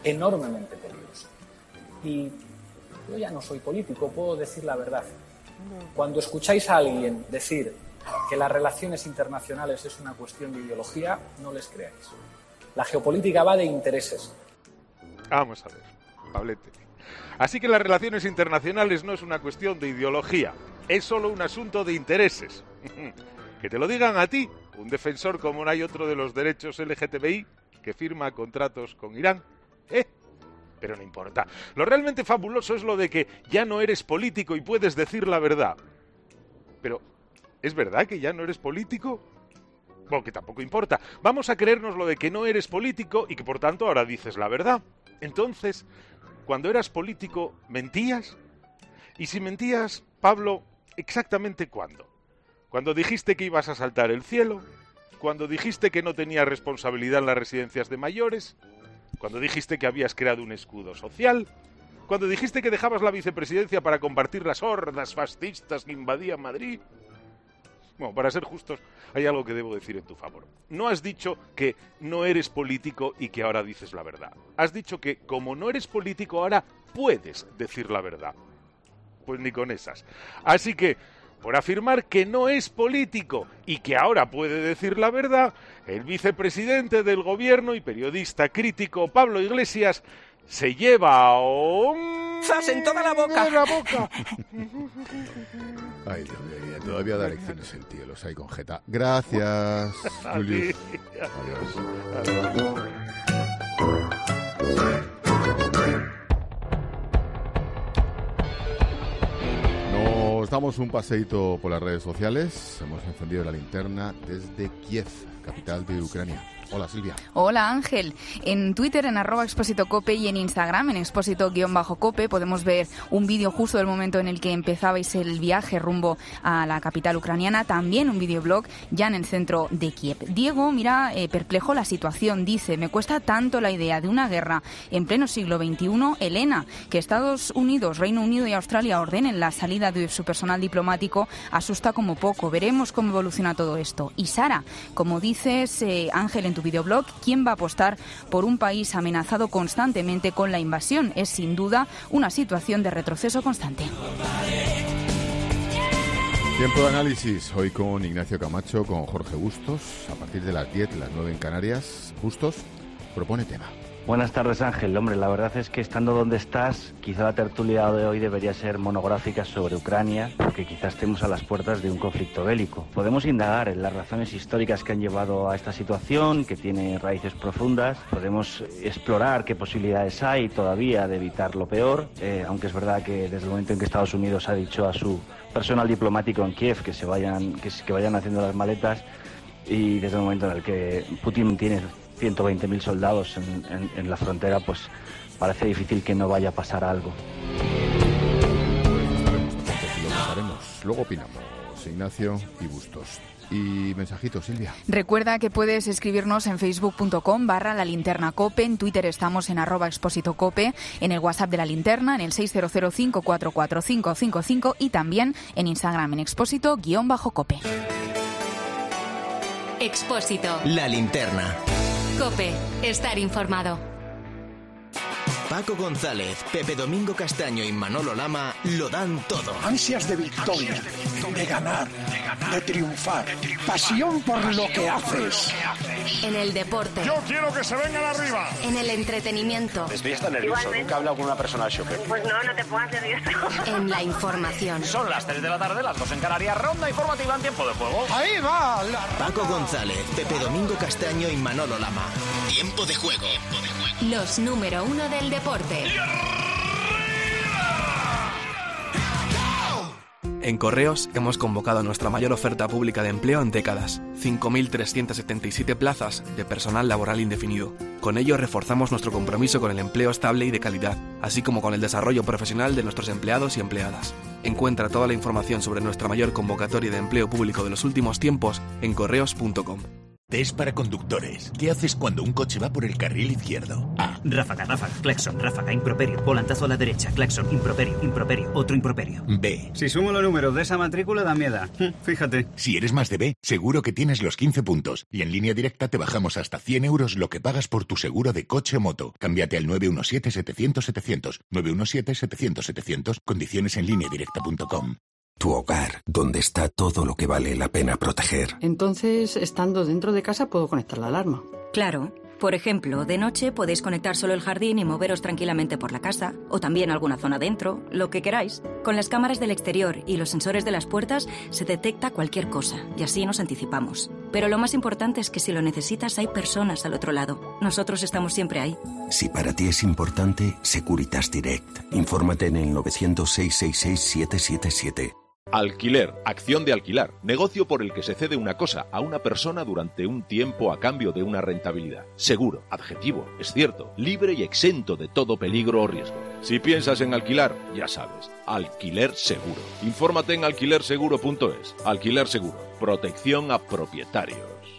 Speaker 20: Y yo ya no soy político, puedo decir la verdad. Cuando escucháis a alguien decir que las relaciones internacionales es una cuestión de ideología, no les creáis. La geopolítica va de intereses.
Speaker 10: Vamos a ver, Pablete. Así que las relaciones internacionales no es una cuestión de ideología, es solo un asunto de intereses. Que te lo digan a ti, un defensor como no hay otro de los derechos LGTBI que firma contratos con Irán. Pero no importa. Lo realmente fabuloso es lo de que ya no eres político y puedes decir la verdad. Pero, ¿es verdad que ya no eres político? Bueno, que tampoco importa. Vamos a creernos lo de que no eres político y que por tanto ahora dices la verdad. Entonces, cuando eras político, ¿mentías? Y si mentías, Pablo, ¿exactamente cuándo? ¿Cuando dijiste que ibas a saltar el cielo? ¿Cuando dijiste que no tenías responsabilidad en las residencias de mayores? ¿Cuando dijiste que habías creado un escudo social? ¿Cuando dijiste que dejabas la vicepresidencia para combatir las hordas fascistas que invadían Madrid? Bueno, para ser justos, hay algo que debo decir en tu favor. No has dicho que no eres político y que ahora dices la verdad. Has dicho que como no eres político ahora puedes decir la verdad. Pues ni con esas. Así que, por afirmar que no es político y que ahora puede decir la verdad, el vicepresidente del gobierno y periodista crítico Pablo Iglesias se lleva un...
Speaker 5: ¡Zas en toda la boca!
Speaker 1: Ay, Dios mío, todavía da lecciones el tío, los hay con jeta. Gracias, Julius. Adiós. Nos damos un paseíto por las redes sociales. Hemos encendido la linterna desde Kiev, capital de Ucrania. Hola, Silvia.
Speaker 6: Hola, Ángel. En Twitter, en @expositocope y en Instagram, en exposito_cope, podemos ver un vídeo justo del momento en el que empezabais el viaje rumbo a la capital ucraniana. También un videoblog ya en el centro de Kiev. Diego mira perplejo la situación. Dice, me cuesta tanto la idea de una guerra en pleno siglo XXI. Elena, que Estados Unidos, Reino Unido y Australia ordenen la salida de su personal diplomático, asusta como poco. Veremos cómo evoluciona todo esto. Y Sara, como dices, Ángel, en tu videoblog, ¿quién va a apostar por un país amenazado constantemente con la invasión? Es sin duda una situación de retroceso constante.
Speaker 1: Tiempo de análisis, hoy con Ignacio Camacho, con Jorge Bustos, a partir de las 10, las 9 en Canarias. Bustos propone tema.
Speaker 9: Buenas tardes, Ángel. Hombre, la verdad es que estando donde estás, quizá la tertulia de hoy debería ser monográfica sobre Ucrania, porque quizás estemos a las puertas de un conflicto bélico. Podemos indagar en las razones históricas que han llevado a esta situación, que tiene raíces profundas. Podemos explorar qué posibilidades hay todavía de evitar lo peor, aunque es verdad que desde el momento en que Estados Unidos ha dicho a su personal diplomático en Kiev que vayan haciendo las maletas, y desde el momento en el que Putin tiene 120.000 soldados en la frontera, pues parece difícil que no vaya a pasar algo.
Speaker 1: Lo pasaremos. Luego opinamos, Ignacio y Bustos. Y mensajito, Silvia.
Speaker 6: Recuerda que puedes escribirnos en facebook.com/lalinternacope, en Twitter estamos en @expositocope, en el WhatsApp de La Linterna, en el 600544555 y también en Instagram en expósito_cope.
Speaker 3: Expósito.
Speaker 2: La Linterna.
Speaker 3: COPE. Estar informado.
Speaker 2: Paco González, Pepe Domingo Castaño y Manolo Lama lo dan todo.
Speaker 21: Ansias de victoria, de ganar, de triunfar. Pasión por lo que haces.
Speaker 3: En el deporte.
Speaker 21: Yo quiero que se vengan arriba.
Speaker 3: En el entretenimiento.
Speaker 22: Estoy hasta nervioso.
Speaker 16: Igualmente.
Speaker 22: Nunca he hablado con una persona al chofer.
Speaker 16: Pues no te pongas nervioso.
Speaker 3: En la información.
Speaker 22: Son las 3 de la tarde, las 2 en Canarias. Ronda informativa en tiempo de juego.
Speaker 21: Ahí va la
Speaker 2: Paco González, Pepe Domingo Castaño y Manolo Lama. Tiempo de juego.
Speaker 3: Los número 1 del deporte.
Speaker 26: En Correos hemos convocado nuestra mayor oferta pública de empleo en décadas, 5.377 plazas de personal laboral indefinido. Con ello reforzamos nuestro compromiso con el empleo estable y de calidad, así como con el desarrollo profesional de nuestros empleados y empleadas. Encuentra toda la información sobre nuestra mayor convocatoria de empleo público de los últimos tiempos en correos.com.
Speaker 23: Test para conductores. ¿Qué haces cuando un coche va por el carril izquierdo? A.
Speaker 27: Ráfaga, claxon, ráfaga, improperio, volantazo a la derecha, claxon, improperio, otro improperio.
Speaker 23: B.
Speaker 27: Si sumo los números de esa matrícula da miedo. Fíjate.
Speaker 23: Si eres más de B, seguro que tienes los 15 puntos. Y en Línea Directa te bajamos hasta 100 euros lo que pagas por tu seguro de coche o moto. Cámbiate al 917-700-700. 917-700-700. Condiciones en lineadirecta.com.
Speaker 5: Tu hogar, donde está todo lo que vale la pena proteger.
Speaker 11: Entonces, estando dentro de casa, puedo conectar la alarma.
Speaker 12: Claro. Por ejemplo, de noche podéis conectar solo el jardín y moveros tranquilamente por la casa, o también alguna zona dentro, lo que queráis. Con las cámaras del exterior y los sensores de las puertas se detecta cualquier cosa, y así nos anticipamos. Pero lo más importante es que si lo necesitas hay personas al otro lado. Nosotros estamos siempre ahí.
Speaker 5: Si para ti es importante, Securitas Direct. Infórmate en el 900-666-777.
Speaker 13: Alquiler, acción de alquilar, negocio por el que se cede una cosa a una persona durante un tiempo a cambio de una rentabilidad. Seguro, adjetivo, es cierto, libre y exento de todo peligro o riesgo. Si piensas en alquilar, ya sabes, Alquiler Seguro. Infórmate en alquilerseguro.es. Alquiler Seguro, protección a propietarios.